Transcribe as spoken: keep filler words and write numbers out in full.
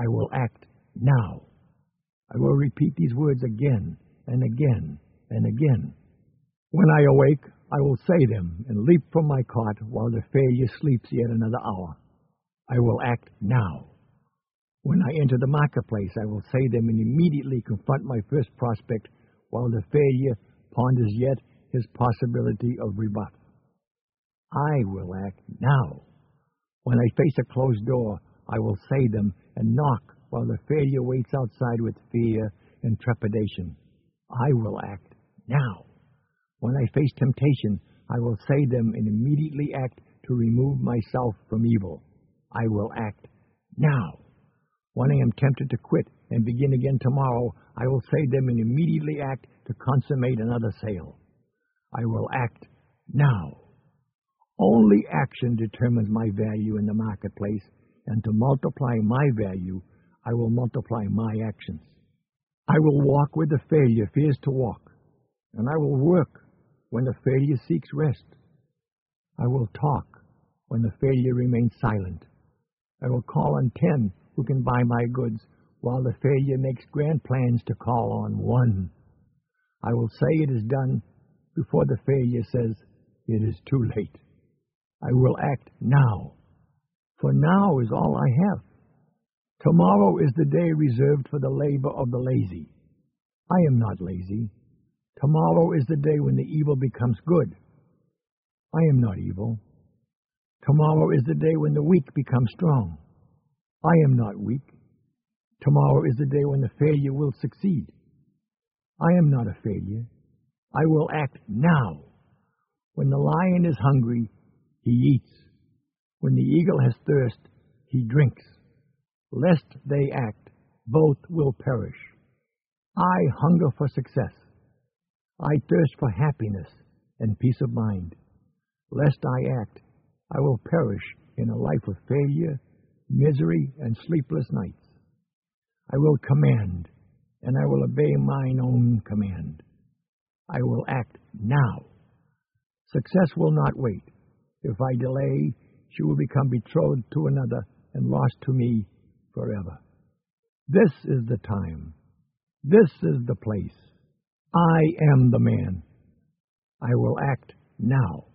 I will act now. I will repeat these words again and again and again. When I awake, I will say them and leap from my cot while the failure sleeps yet another hour. I will act now. When I enter the marketplace, I will say them and immediately confront my first prospect while the failure ponders yet his possibility of rebuff. I will act now. When I face a closed door, I will say them and knock while the failure waits outside with fear and trepidation. I will act now. When I face temptation, I will say them and immediately act to remove myself from evil. I will act now. When I am tempted to quit and begin again tomorrow, I will say them and immediately act to consummate another sale. I will act now. Only action determines my value in the marketplace, and to multiply my value, I will multiply my actions. I will walk where the failure fears to walk, and I will work when the failure seeks rest. I will talk when the failure remains silent. I will call on ten who can buy my goods, while the failure makes grand plans to call on one. I will say it is done before the failure says it is too late. I will act now, for now is all I have. Tomorrow is the day reserved for the labor of the lazy. I am not lazy. Tomorrow is the day when the evil becomes good. I am not evil. Tomorrow is the day when the weak become strong. I am not weak. Tomorrow is the day when the failure will succeed. I am not a failure. I will act now. When the lion is hungry, he eats. When the eagle has thirst, he drinks. Lest they act, both will perish. I hunger for success. I thirst for happiness and peace of mind. Lest I act, I will perish in a life of failure, misery, and sleepless nights. I will command, and I will obey mine own command. I will act now. Success will not wait. If I delay, she will become betrothed to another and lost to me forever. This is the time. This is the place. I am the man. I will act now.